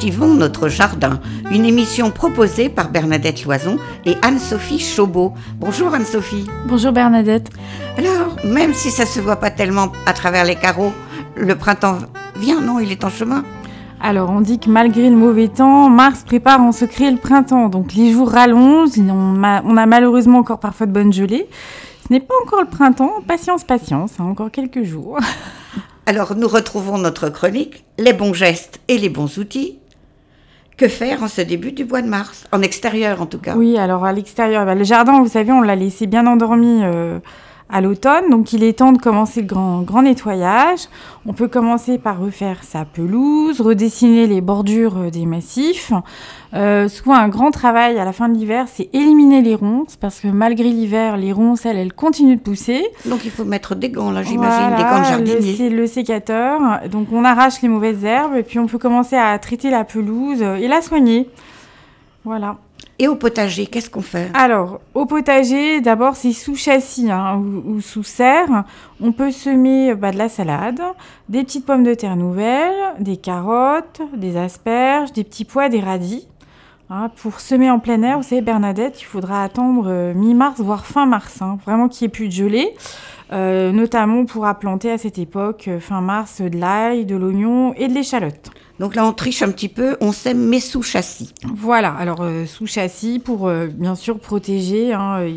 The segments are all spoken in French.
Cultivons notre jardin, une émission proposée par Bernadette Loison et Anne-Sophie Chaubeau. Bonjour Anne-Sophie. Bonjour Bernadette. Alors, même si ça se voit pas tellement à travers les carreaux, le printemps vient, non? Il est en chemin? Alors, on dit que malgré le mauvais temps, Mars prépare en secret le printemps. Donc, les jours rallongent, on a malheureusement encore parfois de bonnes gelées. Ce n'est pas encore le printemps, patience, encore quelques jours. Alors, nous retrouvons notre chronique, les bons gestes et les bons outils. Que faire en ce début du mois de mars? En extérieur, en tout cas. Oui, alors à l'extérieur, le jardin, vous savez, on l'a laissé bien endormi à l'automne. Donc, il est temps de commencer le grand nettoyage. On peut commencer par refaire sa pelouse, redessiner les bordures des massifs. Souvent, un grand travail à la fin de l'hiver, c'est éliminer les ronces, parce que malgré l'hiver, les ronces, elles continuent de pousser. Donc, il faut mettre des gants, là, j'imagine, des gants de jardinier. C'est le sécateur. Donc, on arrache les mauvaises herbes et puis on peut commencer à traiter la pelouse et la soigner. Voilà. Et au potager, qu'est-ce qu'on fait? Alors, au potager, d'abord, c'est sous châssis ou sous serre. On peut semer de la salade, des petites pommes de terre nouvelles, des carottes, des asperges, des petits pois, des radis. Pour semer en plein air, vous savez, Bernadette, il faudra attendre mi-mars, voire fin mars, vraiment qu'il n'y ait plus de gelée. Notamment, on pourra planter à cette époque, fin mars, de l'ail, de l'oignon et de l'échalote. Donc là, on triche un petit peu, on sème mais sous châssis. Voilà, alors sous châssis pour bien sûr protéger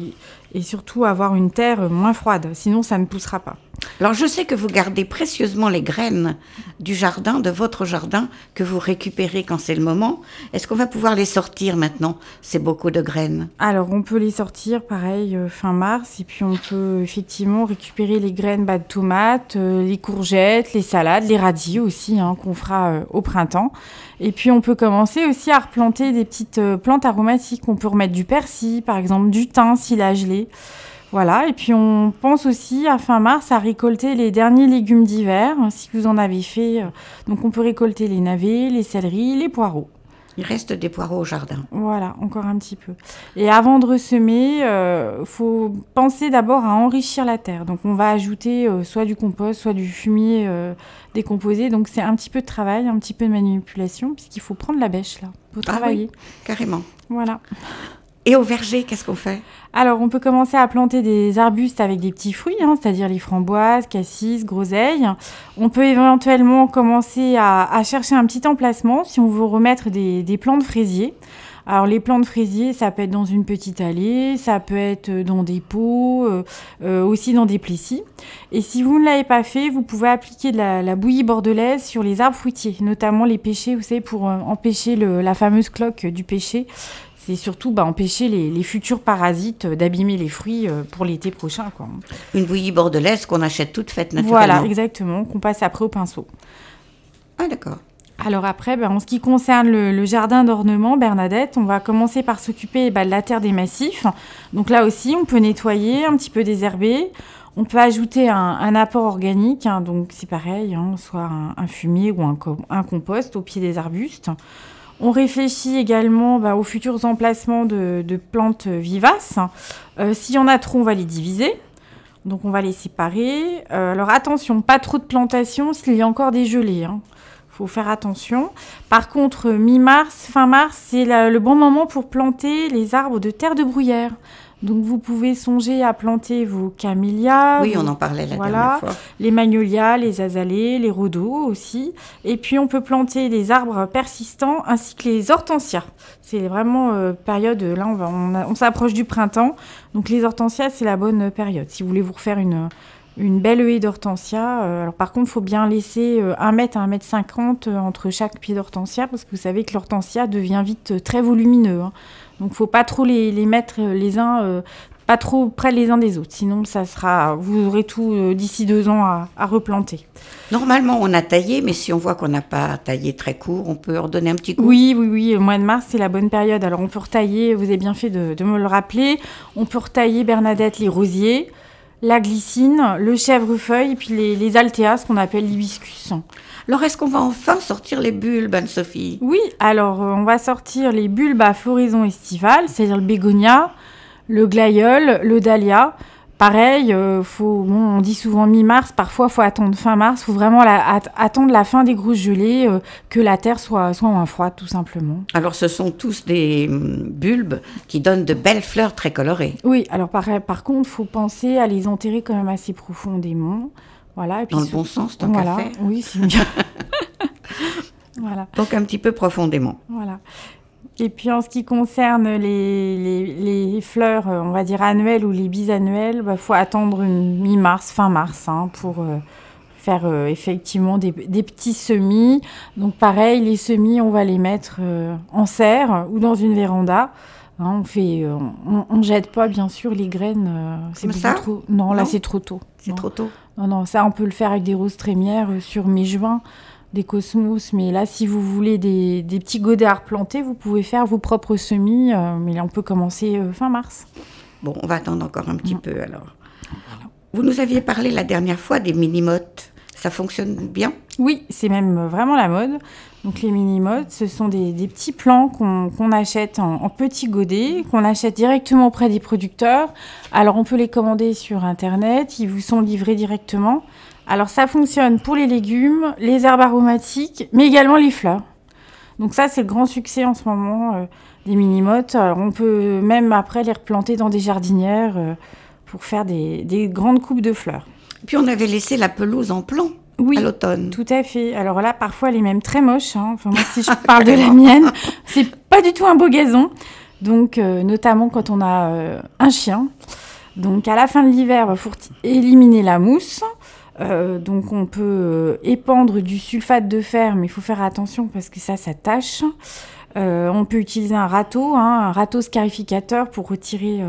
et surtout avoir une terre moins froide, sinon ça ne poussera pas. Alors je sais que vous gardez précieusement les graines du jardin, de votre jardin, que vous récupérez quand c'est le moment. Est-ce qu'on va pouvoir les sortir maintenant? C'est beaucoup de graines. Alors on peut les sortir pareil fin mars et puis on peut effectivement récupérer les graines de tomates, les courgettes, les salades, les radis aussi qu'on fera au printemps. Et puis on peut commencer aussi à replanter des petites plantes aromatiques. On peut remettre du persil, par exemple du thym s'il a gelé. Voilà, et puis on pense aussi à fin mars à récolter les derniers légumes d'hiver, si vous en avez fait. Donc on peut récolter les navets, les céleris, les poireaux. Il reste des poireaux au jardin. Voilà, encore un petit peu. Et avant de ressemer, faut penser d'abord à enrichir la terre. Donc on va ajouter soit du compost, soit du fumier décomposé. Donc c'est un petit peu de travail, un petit peu de manipulation, puisqu'il faut prendre la bêche là, pour travailler. Oui, carrément. Voilà. Et au verger, qu'est-ce qu'on fait? Alors, on peut commencer à planter des arbustes avec des petits fruits, c'est-à-dire les framboises, cassis, groseilles. On peut éventuellement commencer à chercher un petit emplacement si on veut remettre des plants de fraisier. Alors, les plants de fraisier, ça peut être dans une petite allée, ça peut être dans des pots, aussi dans des plessis. Et si vous ne l'avez pas fait, vous pouvez appliquer de la bouillie bordelaise sur les arbres fruitiers, notamment les pêchers, vous savez, pour empêcher la fameuse cloque du pêcher. C'est surtout empêcher les futurs parasites d'abîmer les fruits pour l'été prochain, quoi. Une bouillie bordelaise qu'on achète toute faite naturellement. Voilà, exactement, qu'on passe après au pinceau. Ah, d'accord. Alors après, en ce qui concerne le jardin d'ornement, Bernadette, on va commencer par s'occuper de la terre des massifs. Donc là aussi, on peut nettoyer, un petit peu désherber. On peut ajouter un apport organique, donc c'est pareil, soit un fumier ou un compost au pied des arbustes. On réfléchit également aux futurs emplacements de plantes vivaces. S'il y en a trop, on va les diviser. Donc, on va les séparer. Alors, attention, pas trop de plantations s'il y a encore des gelées. Faut faire attention. Par contre, mi-mars, fin mars, c'est le bon moment pour planter les arbres de terre de bruyère. Donc, vous pouvez songer à planter vos camélias. Oui, on en parlait la dernière fois. Les magnolias, les azalées, les rhodos aussi. Et puis, on peut planter des arbres persistants ainsi que les hortensias. C'est vraiment période, là, on s'approche du printemps. Donc, les hortensias, c'est la bonne période. Si vous voulez vous refaire une belle haie d'hortensia. Alors, par contre, il faut bien laisser 1 mètre à 1,50 m entre chaque pied d'hortensia parce que vous savez que l'hortensia devient vite très volumineux. Donc, il ne faut pas trop les mettre les uns, pas trop près les uns des autres. Sinon, vous aurez tout d'ici 2 ans à replanter. Normalement, on a taillé, mais si on voit qu'on n'a pas taillé très court, on peut redonner un petit coup. Oui. Le mois de mars, c'est la bonne période. Alors, on peut retailler, vous avez bien fait de me le rappeler. On peut retailler, Bernadette, les rosiers, la glycine, le chèvrefeuille et puis les altéas, ce qu'on appelle l'hibiscus. Alors, est-ce qu'on va enfin sortir les bulbes, Anne-Sophie? Oui, alors on va sortir les bulbes à floraison estivale, c'est-à-dire le bégonia, le glaïeul, le dahlia. Pareil, on dit souvent mi-mars, parfois il faut attendre fin mars, il faut vraiment attendre la fin des grosses gelées, que la terre soit moins froide tout simplement. Alors ce sont tous des bulbes qui donnent de belles fleurs très colorées. Oui, alors par contre, il faut penser à les enterrer quand même assez profondément. Voilà, et puis dans le bon sens, tant qu'à faire. Oui, c'est bien. Voilà. Donc un petit peu profondément. Voilà. Et puis en ce qui concerne les fleurs, on va dire annuelles ou les bisannuelles, faut attendre mi-mars, fin mars, pour faire effectivement des petits semis. Donc pareil, les semis, on va les mettre en serre ou dans une véranda. On jette pas bien sûr les graines. C'est ça trop. Non, là c'est trop tôt. C'est trop tôt. Non, ça on peut le faire avec des roses trémières sur mai-juin. Des cosmos, mais là, si vous voulez des petits godets à replanter, vous pouvez faire vos propres semis, mais là, on peut commencer fin mars. Bon, on va attendre encore un petit peu, alors. Voilà. Vous nous aviez parlé la dernière fois des mini-mottes. Ça fonctionne bien ? Oui, c'est même vraiment la mode. Donc, les mini-mottes, ce sont des petits plants qu'on achète en petits godets, qu'on achète directement auprès des producteurs. Alors, on peut les commander sur Internet, ils vous sont livrés directement. Alors, ça fonctionne pour les légumes, les herbes aromatiques, mais également les fleurs. Donc ça, c'est le grand succès en ce moment des mini-mottes. Alors, on peut même après les replanter dans des jardinières pour faire des grandes coupes de fleurs. Puis, on avait laissé la pelouse en plan à l'automne. Tout à fait. Alors là, parfois, elle est même très moche. Enfin, moi, si je parle de la mienne, c'est pas du tout un beau gazon. Donc, notamment quand on a un chien. Donc, à la fin de l'hiver, il faut éliminer la mousse. Donc on peut épandre du sulfate de fer, mais il faut faire attention parce que ça tâche. On peut utiliser un râteau scarificateur pour retirer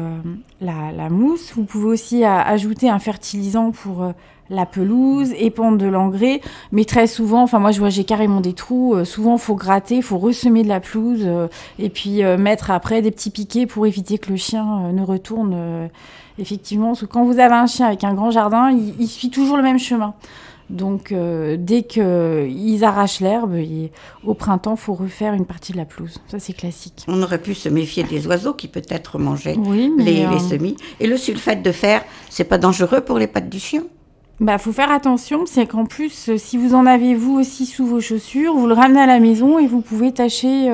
la mousse. Vous pouvez aussi ajouter un fertilisant pour la pelouse, épandre de l'engrais. Mais très souvent, moi j'ai carrément des trous. Souvent il faut gratter, il faut ressemer de la pelouse et puis mettre après des petits piquets pour éviter que le chien ne retourne. Effectivement, parce que quand vous avez un chien avec un grand jardin, il suit toujours le même chemin. Donc, dès qu'ils arrachent l'herbe, au printemps, il faut refaire une partie de la pelouse. Ça, c'est classique. On aurait pu se méfier des oiseaux qui peut-être mangeaient les semis. Et le sulfate de fer, c'est pas dangereux pour les pattes du chien ? Faut faire attention, c'est qu'en plus, si vous en avez vous aussi sous vos chaussures, vous le ramenez à la maison et vous pouvez tacher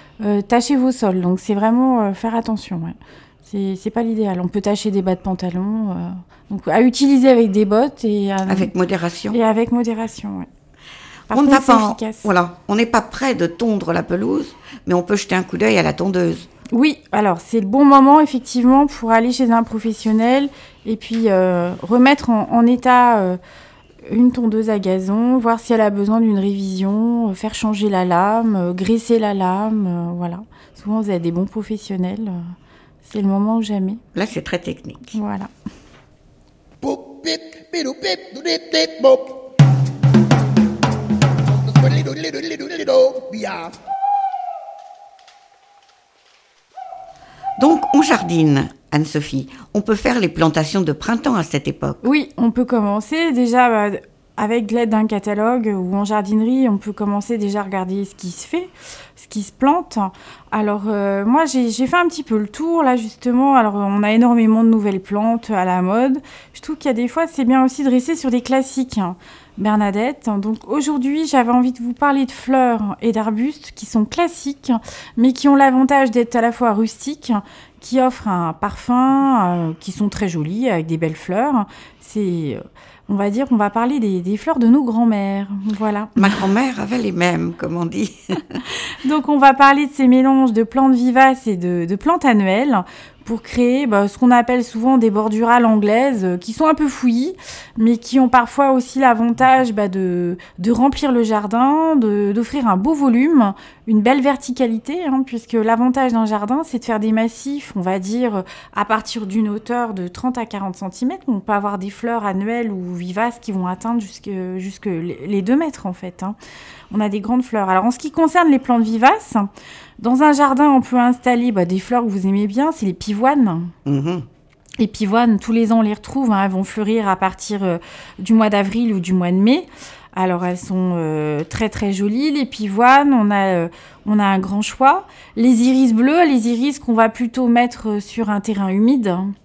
vos sols. Donc, c'est vraiment faire attention, ouais. C'est pas l'idéal. On peut tacher des bas de pantalon. Donc, à utiliser avec des bottes avec modération. Et avec modération, oui. On n'est pas voilà, on n'est pas prêt de tondre la pelouse, mais on peut jeter un coup d'œil à la tondeuse. Oui, alors c'est le bon moment effectivement pour aller chez un professionnel et puis remettre en état une tondeuse à gazon, voir si elle a besoin d'une révision, faire changer la lame, graisser la lame, voilà. Souvent vous avez des bons professionnels. C'est le moment ou jamais. Là, c'est très technique. Voilà. Donc, on jardine, Anne-Sophie. On peut faire les plantations de printemps à cette époque. Oui, on peut commencer déjà avec l'aide d'un catalogue ou en jardinerie, on peut commencer déjà à regarder ce qui se fait, ce qui se plante. Alors, moi, j'ai fait un petit peu le tour, là, justement. Alors, on a énormément de nouvelles plantes à la mode. Je trouve qu'il y a des fois, c'est bien aussi de rester sur des classiques, Bernadette. Donc, aujourd'hui, j'avais envie de vous parler de fleurs et d'arbustes qui sont classiques, mais qui ont l'avantage d'être à la fois rustiques, qui offrent un parfum, qui sont très jolis, avec des belles fleurs. On va parler des fleurs de nos grands-mères, voilà. Ma grand-mère avait les mêmes, comme on dit. Donc, on va parler de ces mélanges de plantes vivaces et de plantes annuelles pour créer ce qu'on appelle souvent des bordurales anglaises qui sont un peu fouillis, mais qui ont parfois aussi l'avantage de remplir le jardin, d'offrir un beau volume, une belle verticalité, puisque l'avantage d'un jardin, c'est de faire des massifs, on va dire, à partir d'une hauteur de 30 à 40 cm. On peut avoir des fleurs annuelles ou vivaces qui vont atteindre jusque les 2 mètres, en fait. On a des grandes fleurs. Alors, en ce qui concerne les plantes vivaces, dans un jardin, on peut installer des fleurs que vous aimez bien, c'est les pivoines. Mmh. Les pivoines, tous les ans, on les retrouve. Elles vont fleurir à partir du mois d'avril ou du mois de mai. Alors, elles sont très, très jolies. Les pivoines, on a un grand choix. Les iris bleus, les iris qu'on va plutôt mettre sur un terrain humide.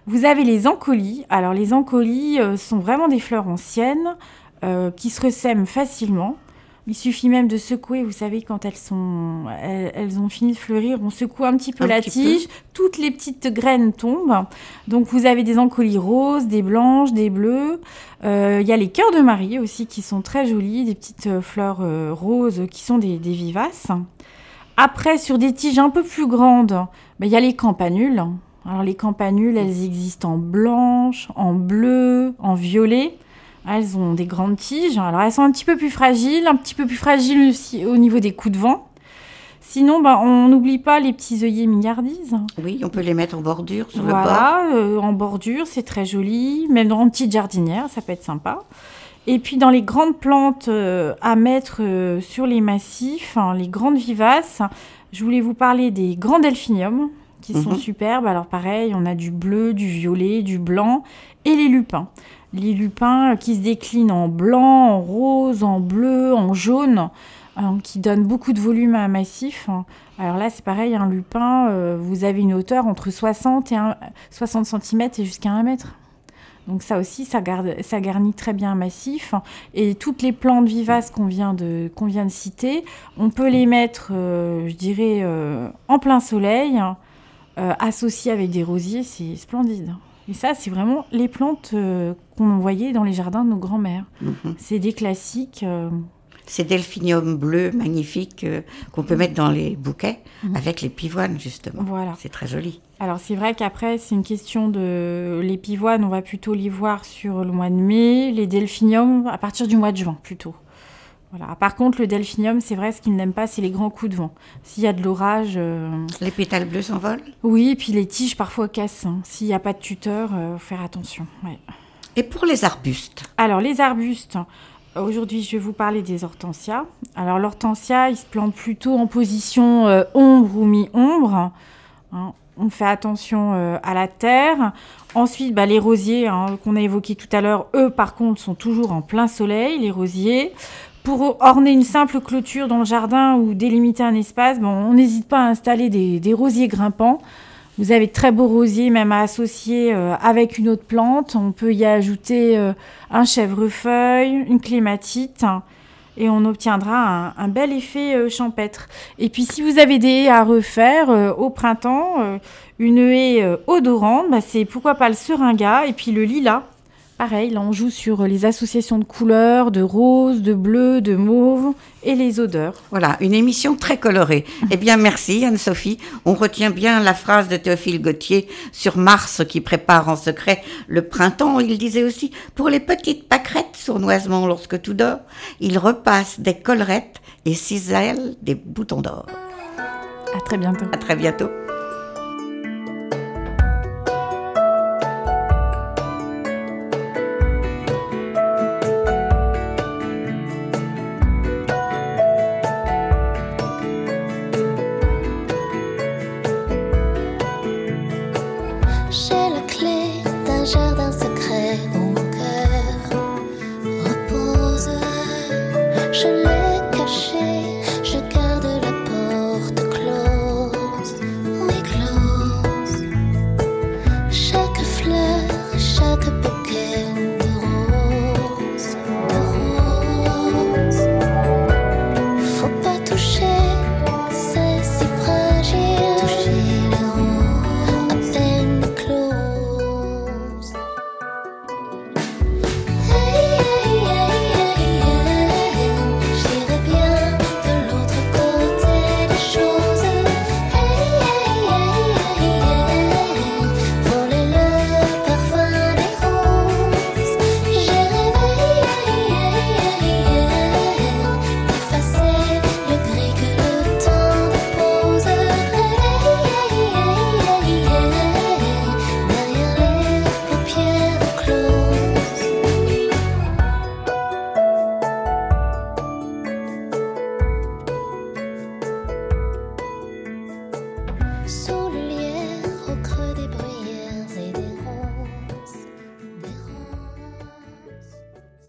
Vous avez les ancolis. Alors, les ancolis sont vraiment des fleurs anciennes qui se ressèment facilement. Il suffit même de secouer, vous savez, quand elles ont fini de fleurir, on secoue un petit peu la tige, toutes les petites graines tombent. Donc vous avez des ancolis roses, des blanches, des bleues. Il y a les cœurs de Marie aussi qui sont très jolies, des petites fleurs roses qui sont des vivaces. Après, sur des tiges un peu plus grandes, il y a les campanules. Alors les campanules, elles existent en blanche, en bleu, en violet. Elles ont des grandes tiges. Alors, elles sont un petit peu plus fragiles aussi au niveau des coups de vent. Sinon, on n'oublie pas les petits œillets mignardises. Oui, on peut les mettre en bordure sur le bord. Voilà, en bordure, c'est très joli. Même dans une petite jardinière, ça peut être sympa. Et puis, dans les grandes plantes à mettre sur les massifs, les grandes vivaces, je voulais vous parler des grands delphiniums qui sont superbes. Alors, pareil, on a du bleu, du violet, du blanc et les lupins. Les lupins qui se déclinent en blanc, en rose, en bleu, en jaune, qui donnent beaucoup de volume à un massif. Alors là, c'est pareil, un lupin, vous avez une hauteur entre 60 cm et jusqu'à 1 mètre. Donc ça aussi, ça garnit très bien un massif. Et toutes les plantes vivaces qu'on vient de citer, on peut les mettre, en plein soleil, associées avec des rosiers, c'est splendide. Et ça, c'est vraiment les plantes qu'on voyait dans les jardins de nos grands-mères. C'est des classiques. Ces delphiniums bleus magnifiques qu'on peut mettre dans les bouquets avec les pivoines, justement. Voilà. C'est très joli. Alors, c'est vrai qu'après, c'est une question de... Les pivoines, on va plutôt les voir sur le mois de mai. Les delphiniums, à partir du mois de juin, plutôt. Voilà. Par contre, le delphinium, c'est vrai, ce qu'il n'aime pas, c'est les grands coups de vent. S'il y a de l'orage... Les pétales bleus s'envolent ? Oui, et puis les tiges, parfois, cassent. S'il n'y a pas de tuteur, faut faire attention. Ouais. Et pour les arbustes ? Alors, les arbustes, aujourd'hui, je vais vous parler des hortensias. Alors, l'hortensia, il se plante plutôt en position ombre ou mi-ombre. On fait attention à la terre. Ensuite, les rosiers qu'on a évoqués tout à l'heure, eux, par contre, sont toujours en plein soleil, les rosiers. Pour orner une simple clôture dans le jardin ou délimiter un espace, on n'hésite pas à installer des rosiers grimpants. Vous avez de très beaux rosiers, même à associer avec une autre plante. On peut y ajouter un chèvrefeuille, une clématite, et on obtiendra un bel effet champêtre. Et puis, si vous avez des haies à refaire au printemps, une haie odorante, c'est pourquoi pas le seringa et puis le lilas. Pareil, là, on joue sur les associations de couleurs, de rose, de bleu, de mauve et les odeurs. Voilà, une émission très colorée. Eh bien, merci Anne-Sophie. On retient bien la phrase de Théophile Gautier sur Mars qui prépare en secret le printemps. Il disait aussi, pour les petites pâquerettes sournoisement lorsque tout dort, il repasse des collerettes et cisèle des boutons d'or. À très bientôt. À très bientôt. Jardin secret où mon cœur repose. Je l'ai